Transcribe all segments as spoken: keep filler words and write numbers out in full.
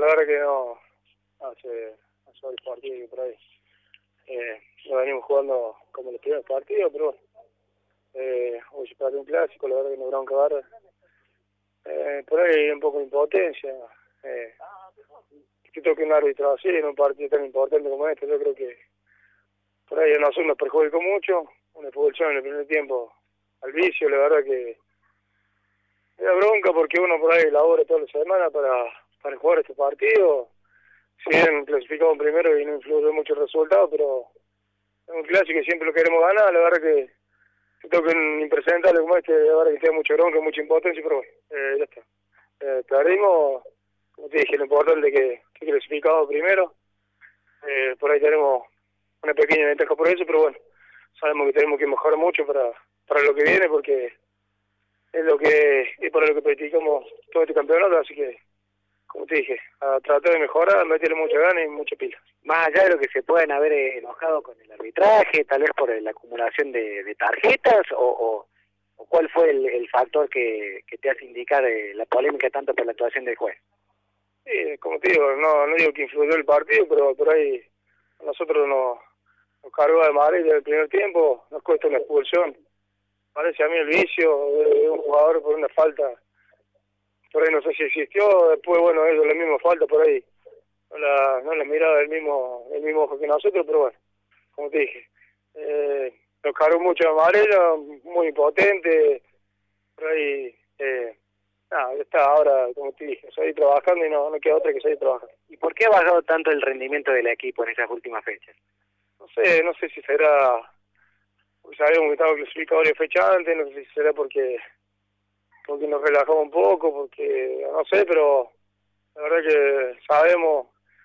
la verdad que no, hace, hace varios partidos que por ahí eh, lo venimos jugando como los primeros partidos, pero bueno, eh, hoy se perdió un clásico, la verdad que no bronca barra. Eh, por ahí un poco de impotencia, eh, que toque un árbitro así en un partido tan importante como este, yo creo que por ahí a nosotros nos perjudicó mucho, una expulsión en el primer tiempo al vicio, la verdad que era bronca porque uno por ahí labora toda la semana para, para jugar este partido, si bien clasificamos primero y no influyó mucho el resultado, pero es un clásico y siempre lo queremos ganar, la verdad que se toca un impresentable como este, la verdad que tiene mucha bronca, mucha impotencia, pero bueno, eh, ya está. Eh, perdimos, como te dije, lo importante es que, que clasificamos primero, eh, por ahí tenemos una pequeña ventaja por eso, pero bueno, sabemos que tenemos que mejorar mucho para, para lo que viene, porque es lo que es para lo que practicamos todo este campeonato, así que, como te dije, a tratar de mejorar, meterle mucha ganas y mucha pila. Más allá de lo que se pueden haber enojado con el arbitraje, tal vez por la acumulación de, de tarjetas, o, o, o cuál fue el, el factor que, que te hace indicar eh, la polémica tanto por la actuación del juez. Sí, como te digo, no, no digo que influyó el partido, pero por ahí a nosotros nos, nos cargó de amarilla el primer tiempo, nos cuesta una expulsión. Parece a mí el vicio de un jugador por una falta, por ahí no sé si existió, después bueno, ellos la misma falta por ahí, no la, no la miraba el mismo, el mismo ojo que nosotros, pero bueno, como te dije, eh, nos cargó mucho de amarilla, muy impotente, por ahí, eh, nada, ya está, ahora como te dije, seguir trabajando y no, no queda otra que seguir trabajando. ¿Y por qué ha bajado tanto el rendimiento del equipo en esas últimas fechas? No sé, no sé si será, porque sabíamos que estábamos clasificados varias fechas antes, no sé si será porque porque nos relajamos un poco, porque no sé, pero la verdad que sabemos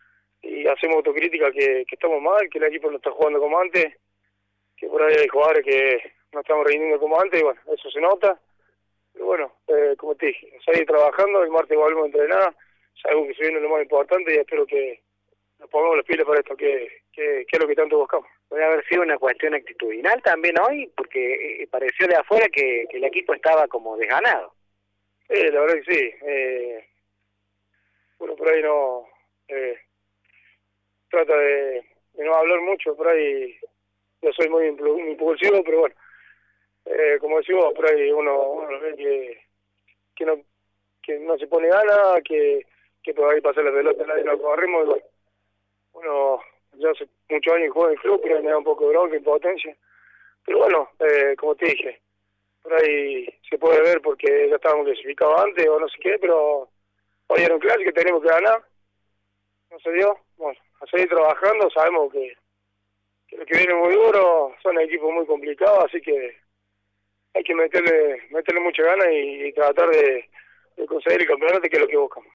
y hacemos autocrítica que, que estamos mal, que el equipo no está jugando como antes, que por ahí hay jugadores que no estamos rindiendo como antes, y bueno, eso se nota. Pero bueno, eh, como te dije, seguir trabajando, el martes volvemos a entrenar, sabemos que se viene lo más importante y espero que nos pongamos las pilas para esto, que, que, que es lo que tanto buscamos. Puede haber sido una cuestión actitudinal también hoy, porque eh, pareció de afuera que, que el equipo estaba como desganado. Sí, la verdad que sí. Eh, bueno, por ahí no... Eh, trata de, de no hablar mucho, por ahí yo soy muy impulsivo, pero bueno, eh, como decimos, por ahí uno, uno ve que, que, no, que no se pone gana, que, que por ahí pasa la pelota, nadie lo corrimos, y bueno, uno ya hace muchos años que juega en el club, pero me da un poco de bronca, impotencia, pero bueno, eh, como te dije, por ahí se puede ver porque ya estábamos clasificados antes o no sé qué, pero hoy era un clásico que tenemos que ganar, no se dio, bueno, a seguir trabajando, sabemos que, que lo que viene muy duro, son equipos muy complicados, así que hay que meterle meterle mucha ganas y, y tratar de, de conseguir el campeonato, que es lo que buscamos.